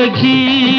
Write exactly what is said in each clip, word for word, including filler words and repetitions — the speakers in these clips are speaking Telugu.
సఖీ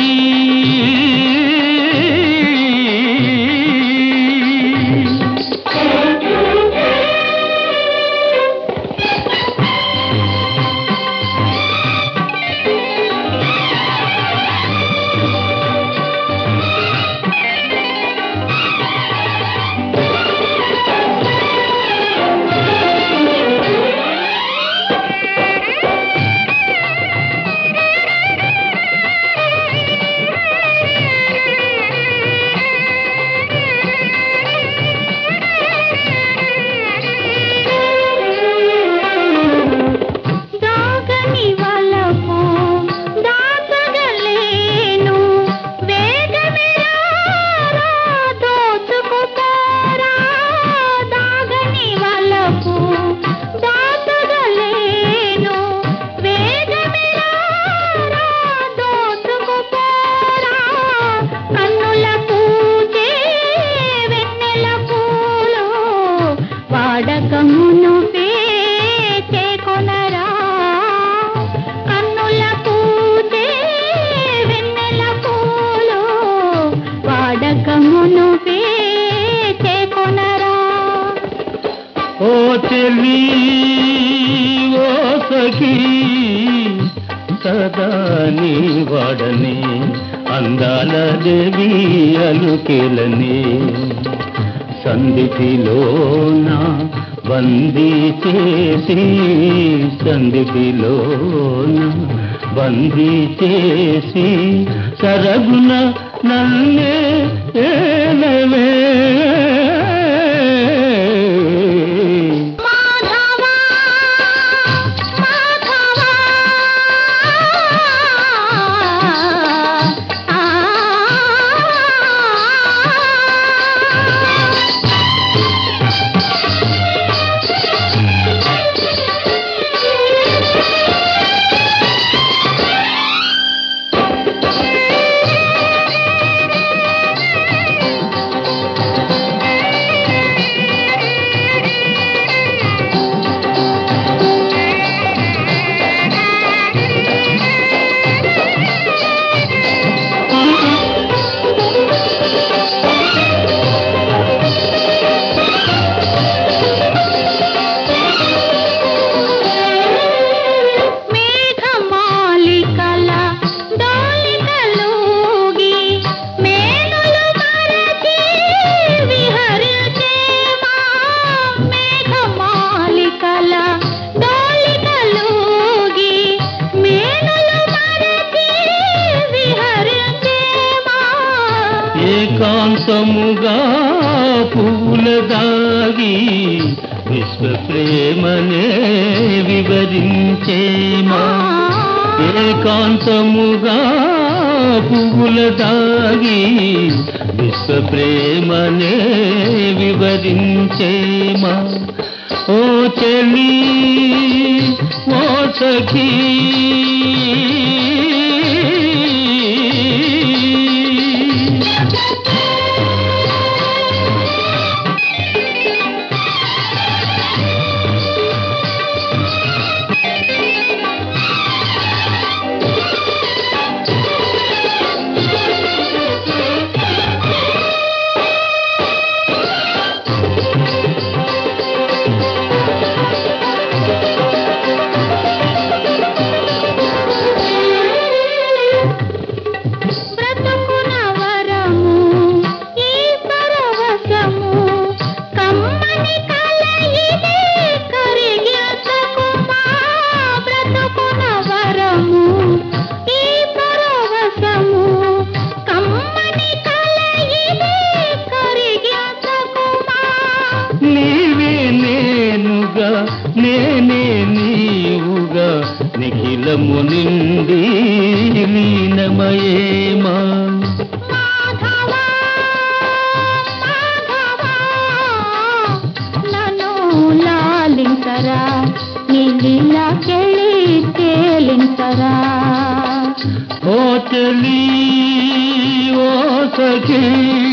వాడకమును పేచే కొనరా కన్నుల పూచే వెన్నెల పూలు వాడకమును పేచే కొనరా ఓ చెలి ఓ సఖీ సదా నీ వాడని అందాల దేవి అలుకెలని సందిపిలోన బందీ చేసి సందిపిలోన బందీ చేసి సరగున నన్నే ఏలవే ఏకాంతముగా పూల దాగి విశ్వ ప్రేమనే వివరించేమా ఏకాంతముగా పూల దాగి విశ్వ ప్రేమనే వివరించేమా ఓ చెలి ఓ సఖీ నేనే నీవుగా నిఖిలము నిండి లీనమయేమా నన్ను లాలించరా నీలా కెళ్ళి తేలించరా ఓ చెలి ఓ సఖీ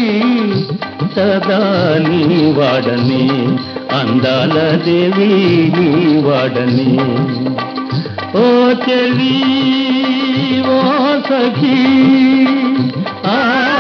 సదా నీ వాడని అందాల దేవి నీ వాడని ఓ చెలి ఓ సఖీ ఆ